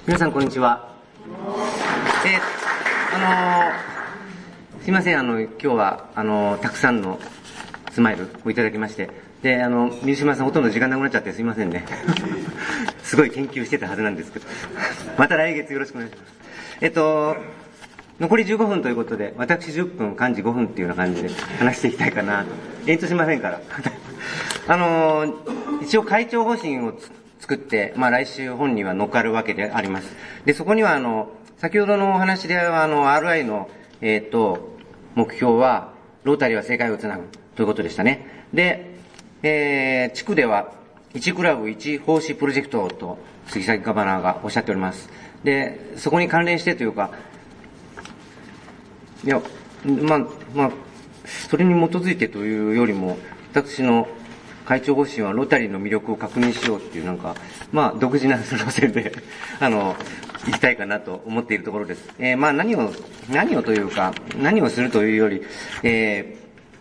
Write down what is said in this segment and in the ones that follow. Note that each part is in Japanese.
皆さんこんにちは。すいません、今日はたくさんのスマイルをいただきまして、で水島さんほとんど時間なくなっちゃってすいませんね。すごい研究してたはずなんですけど、また来月よろしくお願いします。残り15分ということで、私10分幹事5分っていうような感じで話していきたいかなと。延長しませんから。一応会長方針を作って、来週本には乗っかるわけであります。で、そこには先ほどのお話ではRI の、目標は、ロータリーは世界をつなぐということでしたね。で、地区では、1クラブ1奉仕プロジェクトと杉崎ガバナーがおっしゃっております。で、そこに関連してというか、いや、それに基づいてというよりも、私の会長方針はロータリーの魅力を確認しようっていう独自な路線で、行きたいかなと思っているところです。何をというか、何をするというより、魅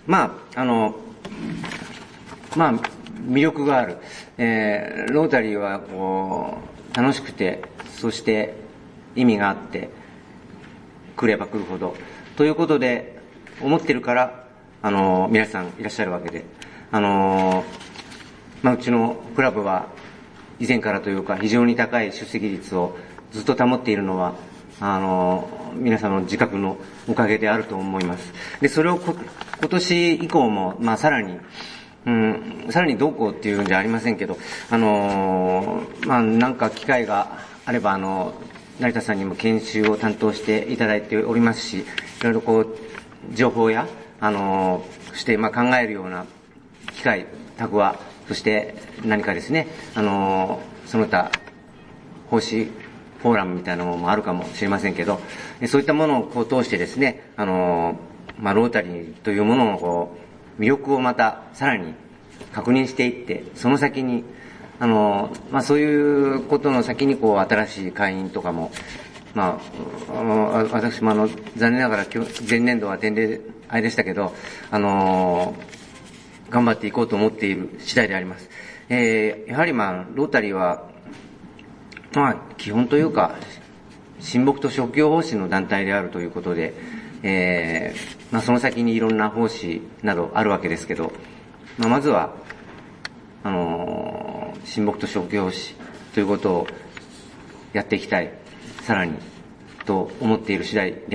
力がある。ロータリーは楽しくて、そして意味があって、来れば来るほど、ということで、思ってるから、皆さんいらっしゃるわけで、うちのクラブは以前からというか非常に高い出席率をずっと保っているのは皆さんの自覚のおかげであると思います。で、それを今年以降もさらにどうこうっていうんじゃありませんけど、なんか機会があれば成田さんにも研修を担当していただいておりますし、いろいろ情報やして考えるような機会、タグは、そして何かですね、その他、奉仕フォーラムみたいなものもあるかもしれませんけど、そういったものを通してですね、ロータリーというものの魅力をまたさらに確認していって、その先に、そういうことの先に新しい会員とかも、私も残念ながら前年度は前例あれでしたけど、頑張っていこうと思っている次第であります。やはりロータリーは、基本というか、親睦と職業奉仕の団体であるということで、その先にいろんな奉仕などあるわけですけど、まずは、親睦と職業奉仕ということをやっていきたい、さらに、と思っている次第です。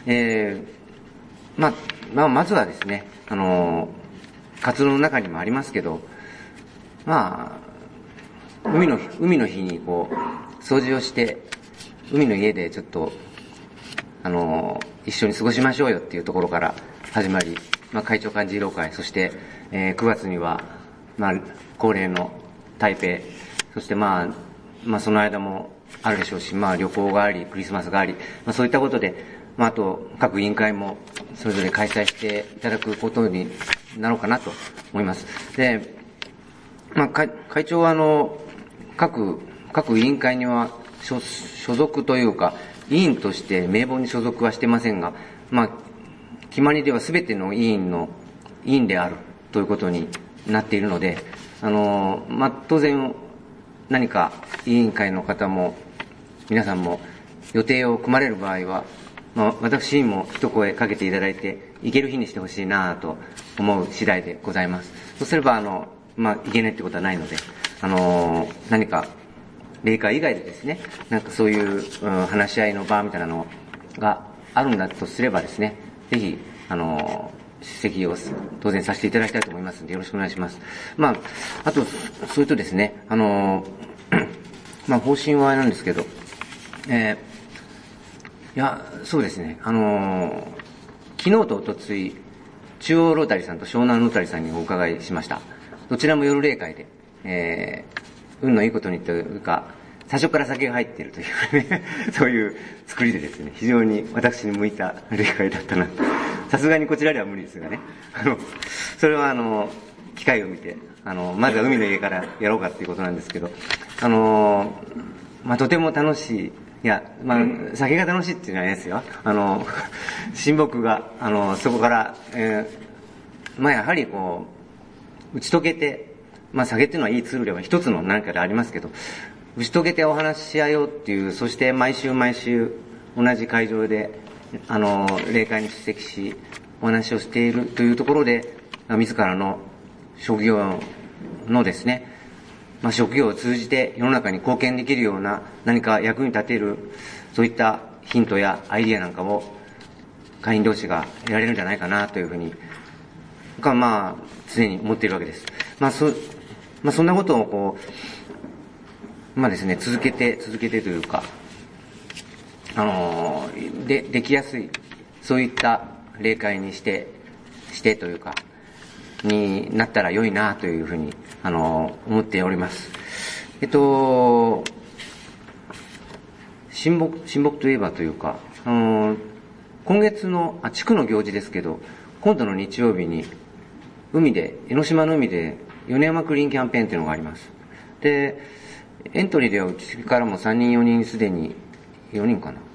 まずはですね、活動の中にもありますけど、海の日に掃除をして、海の家でちょっと、一緒に過ごしましょうよっていうところから始まり、会長幹事慰労会、そして、9月には、恒例の台北、そしてその間もあるでしょうし、旅行があり、クリスマスがあり、そういったことで、あと、各委員会もそれぞれ開催していただくことになろうかなと思います。で、会長は各委員会には所属というか、委員として名簿に所属はしてませんが、決まりでは全ての委員であるということになっているので、当然何か委員会の方も皆さんも予定を組まれる場合は、私にも一声かけていただいて、行ける日にしてほしいなと思う次第でございます。そうすれば、行けないってことはないので、何か、例会以外でですね、そういう、話し合いの場みたいなのがあるんだとすればですね、ぜひ、出席を当然させていただきたいと思いますので、よろしくお願いします。あと、それとですね、方針はあれなんですけど、そうですね。昨日とおとつい、中央ロータリーさんと湘南ロータリーさんにお伺いしました。どちらも夜例会で、運のいいことにというか、最初から酒が入っているというね、そういう作りでですね、非常に私に向いた例会だったな。さすがにこちらでは無理ですがね。それは機会を見て、まずは海の家からやろうかっていうことなんですけど、とても楽しい、酒が楽しいっていうのはないですよ。親睦が、そこから、やはり打ち解けて、酒っていうのはいいツールでは一つの何かでありますけど、 打ち解けてお話しし合おうっていう、そして毎週毎週同じ会場で、例会に出席し、お話をしているというところで、自らの職業のですね、職業を通じて世の中に貢献できるような何か役に立てる、そういったヒントやアイディアなんかを会員同士が得られるんじゃないかなというふうに、常に思っているわけです。そんなことをですね、続けてというか、できやすい、そういった例会にしてというか、になったら良いなというふうに、思っております。親睦といえばというか、今月の、地区の行事ですけど、今度の日曜日に、江ノ島の海で、米山クリーンキャンペーンというのがあります。で、エントリーではうちからも3人4人すでに、4人かな。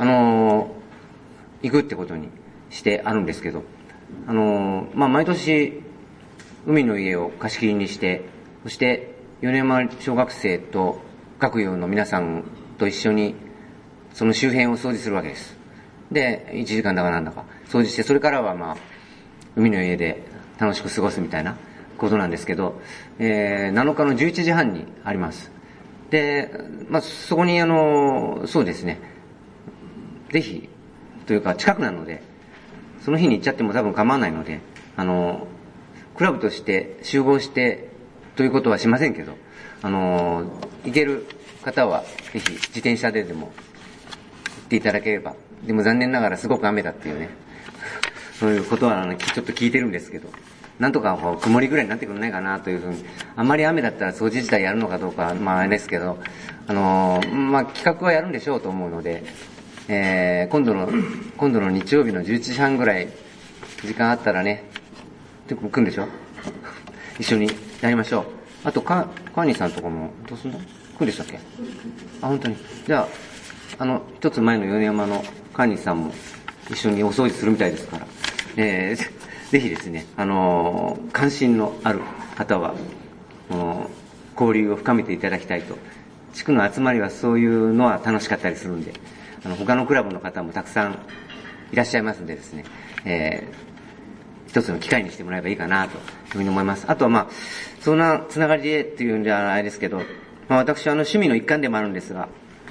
行くってことにしてあるんですけど、毎年、海の家を貸し切りにして、そして、米山小学生と学友の皆さんと一緒に、その周辺を掃除するわけです。で、1時間だかなんだか掃除して、それからは海の家で楽しく過ごすみたいなことなんですけど、7日の11時半にあります。で、そこにそうですね、ぜひ、というか近くなので、その日に行っちゃっても多分構わないので、クラブとして集合してということはしませんけど、行ける方はぜひ自転車ででも行っていただければ。でも残念ながらすごく雨だっていうね、そういうことはちょっと聞いてるんですけど、なんとか曇りぐらいになってくれないかなというふうに。あんまり雨だったら掃除自体やるのかどうか、あれですけど、企画はやるんでしょうと思うので、今度の日曜日の11時半ぐらい時間あったらね、来るんでしょ一緒にやりましょう。あと、カーニーさんとかも、どうすんの？来るんでしたっけ？本当に。じゃあ、一つ前の米山のカーニーさんも一緒にお掃除するみたいですから、ぜひですね、関心のある方は、交流を深めていただきたいと。地区の集まりはそういうのは楽しかったりするんで、他のクラブの方もたくさんいらっしゃいますんでですね、一つの機会にしてもらえばいいかなというふうに思います。あとはそんなつながりでっていうんじゃないですけど、私は趣味の一環でもあるんですが、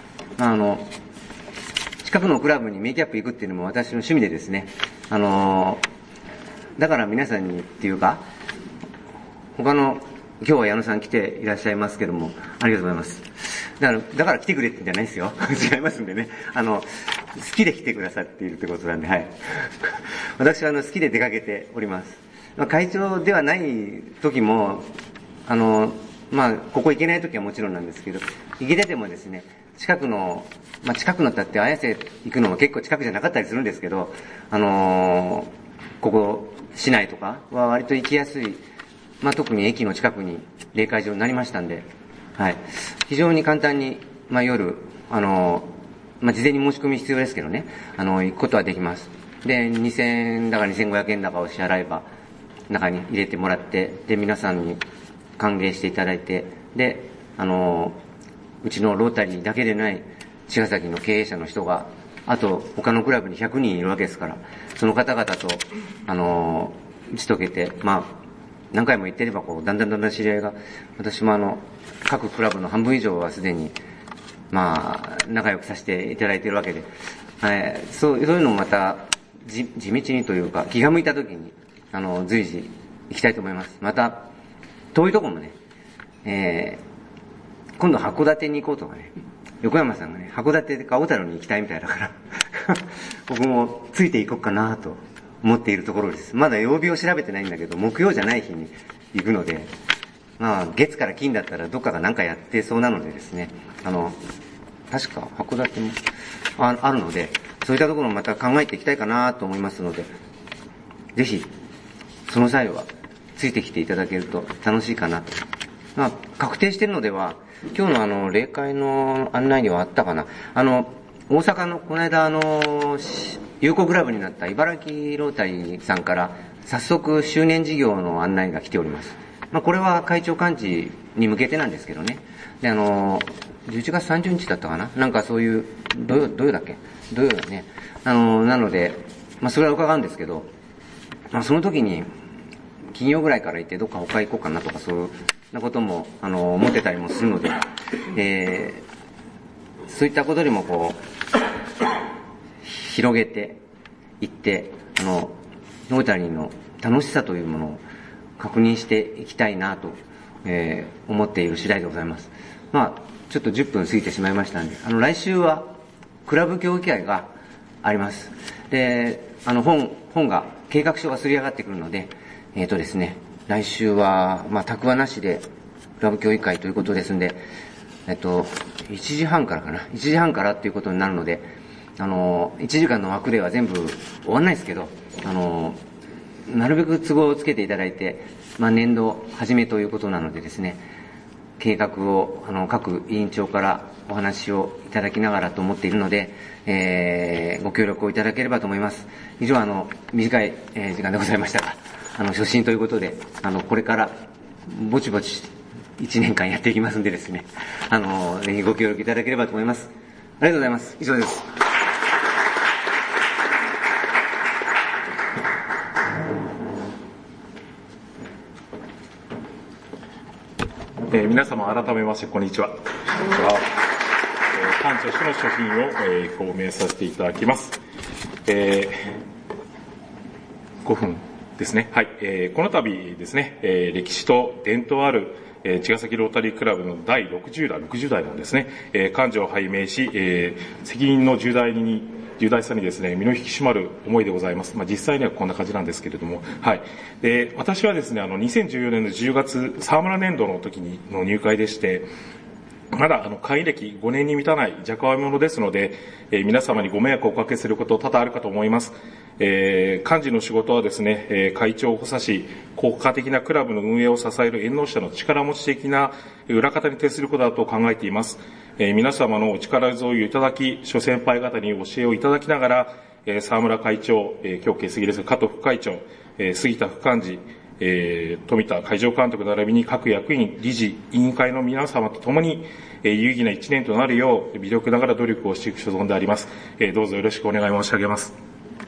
近くのクラブにメイキャップ行くっていうのも私の趣味でですね、だから皆さんにっていうか、今日は矢野さん来ていらっしゃいますけども、ありがとうございます。だから来てくれってんじゃないですよ。違いますんでね。好きで来てくださっているってことなんで、はい。私は好きで出かけております。会長ではない時も、ここ行けない時はもちろんなんですけど、行けててもですね、近くのだって綾瀬行くのも結構近くじゃなかったりするんですけど、ここ市内とかは割と行きやすい、特に駅の近くに例会場になりましたんで、はい。非常に簡単に、夜、事前に申し込み必要ですけどね、行くことはできます。で、2000円だか2500円だかを支払えば、中に入れてもらって、で、皆さんに歓迎していただいて、で、うちのロータリーだけでない茅ヶ崎の経営者の人が、あと他のクラブに100人いるわけですから、その方々と、打ち解けて、何回も言ってればだんだん知り合いが、私も各クラブの半分以上はすでに、仲良くさせていただいているわけで、そういうのもまた、地道にというか、気が向いた時に、随時行きたいと思います。また、遠いとこもね、今度函館に行こうとかね、横山さんがね、函館か小樽に行きたいみたいだから、僕もついていこうかなと思っているところです。まだ曜日を調べてないんだけど、木曜じゃない日に行くので、月から金だったらどっかが何かやってそうなのでですね、確か函館もあるので、そういったところもまた考えていきたいかなと思いますので、ぜひ、その際はついてきていただけると楽しいかなと。確定しているのでは、今日の例会の案内にはあったかな。大阪のこの間友好クラブになった茨城ロータリーさんから早速周年事業の案内が来ております。これは会長幹事に向けてなんですけどね。で、 11月30日だったかな、なんかそういう土曜だっけ、土曜だね。なので、それは伺うんですけど、その時に金曜ぐらいから行ってどっか他行こうかなとか、そういうなことも思ってたりもするので、そういったことにもこう広げていって、ロータリーの楽しさというものを確認していきたいなと、思っている次第でございます。ちょっと10分過ぎてしまいましたんで、来週はクラブ協議会があります。で、本が計画書がすり上がってくるので、ですね、来週は宅話なしでクラブ協議会ということですんで、1時半からかな、1時半からっていうことになるので、1時間の枠では全部終わんないですけど、なるべく都合をつけていただいて、年度始めということなのでですね、計画を各委員長からお話をいただきながらと思っているので、ご協力をいただければと思います。以上短い時間でございましたが、初心ということで、これからぼちぼち1年間やっていきますんでですね、ぜひご協力いただければと思います。ありがとうございます。以上です。 皆様改めましてこんにちは。官庁所の所信を、表明させていただきます。5分ですね。はい。この度ですね、歴史と伝統ある茅ヶ崎ロータリークラブの第60代のですね、幹事を拝命し、責任の重大さにですね、身の引き締まる思いでございます。実際にはこんな感じなんですけれども、はい。で、私はですね、2014年の10月、沢村年度の時の入会でして、まだ会員歴5年に満たない若輩者ですので、皆様にご迷惑をおかけすること多々あるかと思います。幹事の仕事はですね、会長を補佐し、効果的なクラブの運営を支える縁の下の力持ち的な裏方に徹することだと考えています。皆様のお力添えをいただき、諸先輩方に教えをいただきながら、沢村会長、今日欠席ですが、加藤副会長、杉田副幹事、富田会場監督並びに各役員、理事、委員会の皆様と共に、有意義な一年となるよう、微力ながら努力をしていく所存であります。どうぞよろしくお願い申し上げます。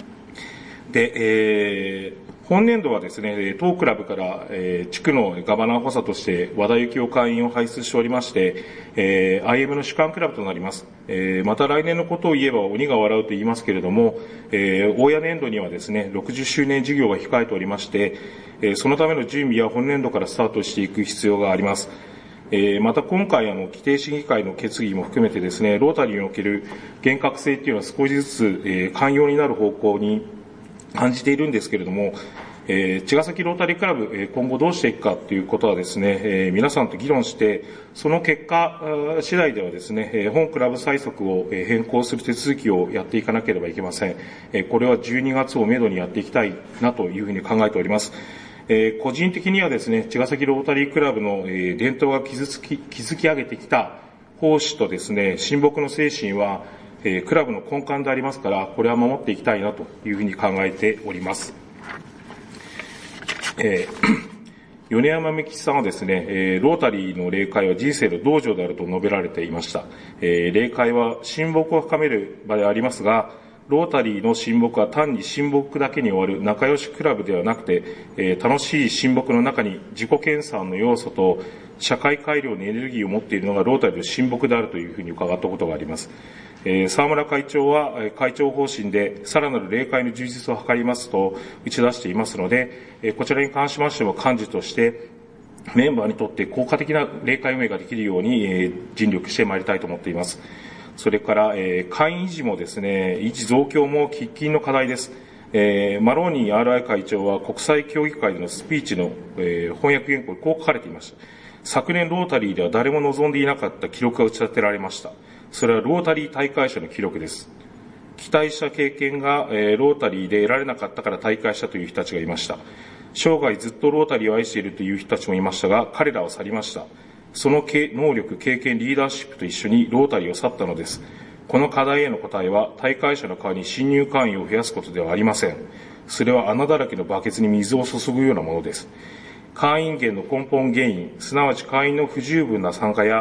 で、本年度はですね、当クラブから、地区のガバナー補佐として和田幸雄会員を輩出しておりまして、IM の主幹クラブとなります。また来年のことを言えば鬼が笑うと言いますけれども、大谷年度にはですね、60周年事業が控えておりまして、そのための準備は本年度からスタートしていく必要があります。また今回規定審議会の決議も含めてですね、ロータリーにおける厳格性っていうのは少しずつ、寛容になる方向に感じているんですけれども、茅ヶ崎ロータリークラブ、今後どうしていくかということはですね、皆さんと議論して、その結果次第ではですね、本クラブ催則を変更する手続きをやっていかなければいけません。これは12月をめどにやっていきたいなというふうに考えております。個人的にはですね、茅ヶ崎ロータリークラブの伝統が築き上げてきた奉仕とですね、親睦の精神は、クラブの根幹でありますから、これは守っていきたいなというふうに考えております。米山美吉さんはですね、ロータリーの霊界は人生の道場であると述べられていました。霊界は親睦を深める場でありますが、ロータリーの親睦は単に親睦だけに終わる仲良しクラブではなくて、楽しい親睦の中に自己研鑽の要素と社会改良のエネルギーを持っているのがロータリーの親睦であるというふうに伺ったことがあります。沢村会長は会長方針でさらなる霊界の充実を図りますと打ち出していますので、こちらに関しましても幹事としてメンバーにとって効果的な霊界運営ができるように尽力してまいりたいと思っています。それから、会員維持もですね、維持増強も喫緊の課題です。マローニー RI 会長は国際協議会でのスピーチの、翻訳原稿にこう書かれていました。昨年ロータリーでは誰も望んでいなかった記録が打ち立てられました。それはロータリー大会者の記録です。期待した経験が、ロータリーで得られなかったから大会したという人たちがいました。生涯ずっとロータリーを愛しているという人たちもいましたが、彼らは去りました。その能力、経験、リーダーシップと一緒にロータリーを去ったのです。この課題への答えは、大会者の代わりに新入会員を増やすことではありません。それは穴だらけのバケツに水を注ぐようなものです。会員減の根本原因、すなわち会員の不十分な参加や、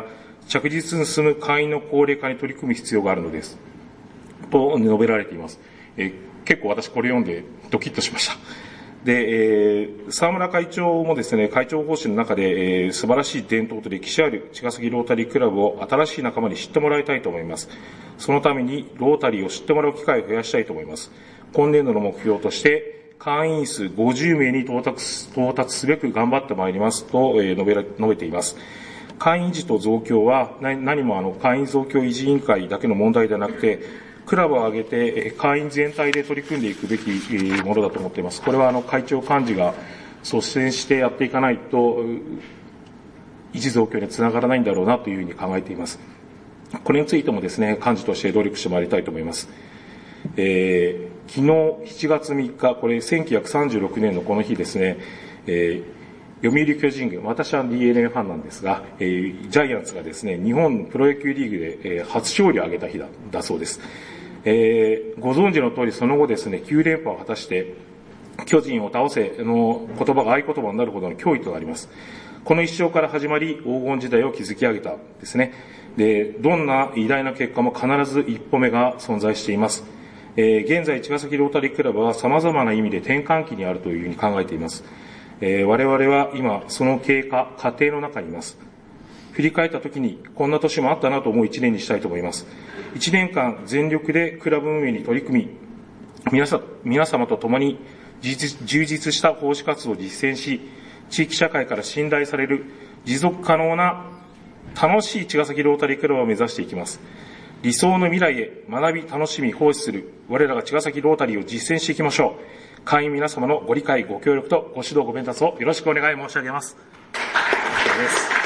着実に進む会員の高齢化に取り組む必要があるのです。と述べられています。結構私これ読んでドキッとしました。で、沢村会長もですね、会長方針の中で、素晴らしい伝統と歴史ある茅ヶ崎ロータリークラブを新しい仲間に知ってもらいたいと思います。そのためにロータリーを知ってもらう機会を増やしたいと思います。今年度の目標として、会員数50名に到達すべく頑張ってまいりますと、述べています。会員維持と増強は何も会員増強維持委員会だけの問題ではなくて、クラブを挙げて会員全体で取り組んでいくべきものだと思っています。これは会長幹事が率先してやっていかないと維持増強につながらないんだろうなというふうに考えています。これについてもですね、幹事として努力してまいりたいと思います。昨日7月3日、これ1936年のこの日ですね、読売巨人軍、私は DNA ファンなんですが、ジャイアンツがですね、日本プロ野球リーグで、初勝利を挙げた日だそうです。ご存知の通り、その後ですね、9連覇を果たして、巨人を倒せの言葉が合言葉になるほどの脅威となります。この一勝から始まり、黄金時代を築き上げたんですね。で、どんな偉大な結果も必ず一歩目が存在しています。現在、茅ヶ崎ロータリークラブは様々な意味で転換期にあるというふうに考えています。我々は今、その過程の中にいます。振り返ったときに、こんな年もあったなと思う一年にしたいと思います。一年間、全力でクラブ運営に取り組み、皆様と共に充実した奉仕活動を実践し、地域社会から信頼される持続可能な楽しい茅ヶ崎ロータリークラブを目指していきます。理想の未来へ学び、楽しみ、奉仕する我らが茅ヶ崎ロータリーを実践していきましょう。会員皆様のご理解、ご協力とご指導、ご鞭撻をよろしくお願い申し上げます。以上です。